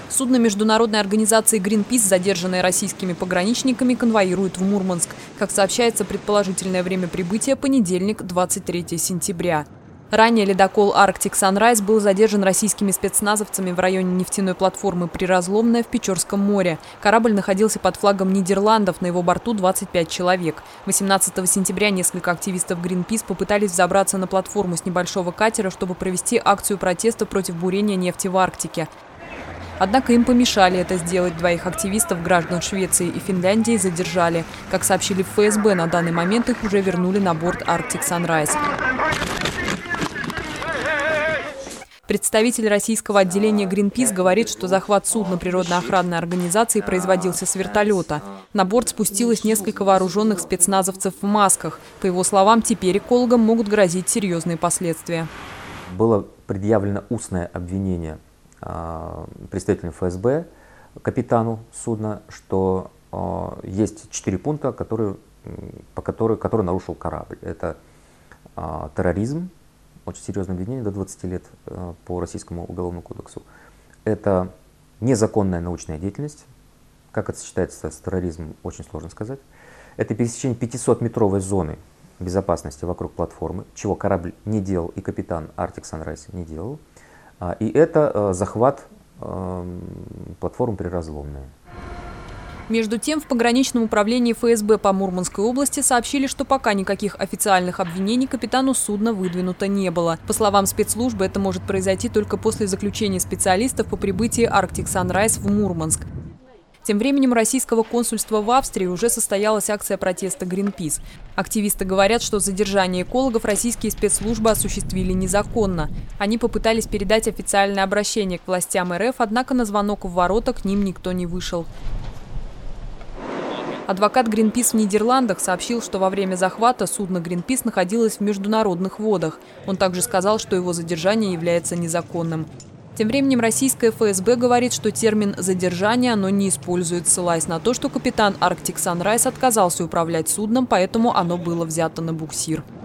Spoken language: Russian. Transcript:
Судно международной организации Greenpeace, задержанное российскими пограничниками, конвоируют в Мурманск. Как сообщается, предположительное время прибытия – понедельник, 23 сентября. Ранее ледокол Arctic Sunrise был задержан российскими спецназовцами в районе нефтяной платформы Приразломная в Печорском море. Корабль находился под флагом Нидерландов, на его борту 25 человек. 18 сентября несколько активистов Greenpeace попытались взобраться на платформу с небольшого катера, чтобы провести акцию протеста против бурения нефти в Арктике. Однако им помешали это сделать. Двоих активистов, граждан Швеции и Финляндии, задержали. Как сообщили в ФСБ, на данный момент их уже вернули на борт Arctic Sunrise. Представитель российского отделения Greenpeace говорит, что захват судна природоохранной организации производился с вертолета. На борт спустилось несколько вооруженных спецназовцев в масках. По его словам, теперь экологам могут грозить серьезные последствия. Было предъявлено устное обвинение представителям ФСБ, капитану судна, что есть 4 пункта, которые нарушил корабль. Это терроризм, очень серьезное обвинение, до 20 лет по Российскому уголовному кодексу. Это незаконная научная деятельность. Как это сочетается с терроризмом, очень сложно сказать. Это пересечение 500-метровой зоны безопасности вокруг платформы, чего корабль не делал и капитан Arctic Sunrise не делал. И это захват платформы Приразломная. Между тем, в пограничном управлении ФСБ по Мурманской области сообщили, что пока никаких официальных обвинений капитану судна выдвинуто не было. По словам спецслужбы, это может произойти только после заключения специалистов по прибытии Arctic Sunrise в Мурманск. Тем временем у российского консульства в Австрии уже состоялась акция протеста Greenpeace. Активисты говорят, что задержание экологов российские спецслужбы осуществили незаконно. Они попытались передать официальное обращение к властям РФ, однако на звонок в ворота к ним никто не вышел. Адвокат Greenpeace в Нидерландах сообщил, что во время захвата судно Greenpeace находилось в международных водах. Он также сказал, что его задержание является незаконным. Тем временем российская ФСБ говорит, что термин «задержание» оно не использует, ссылаясь на то, что капитан Arctic Sunrise отказался управлять судном, поэтому оно было взято на буксир.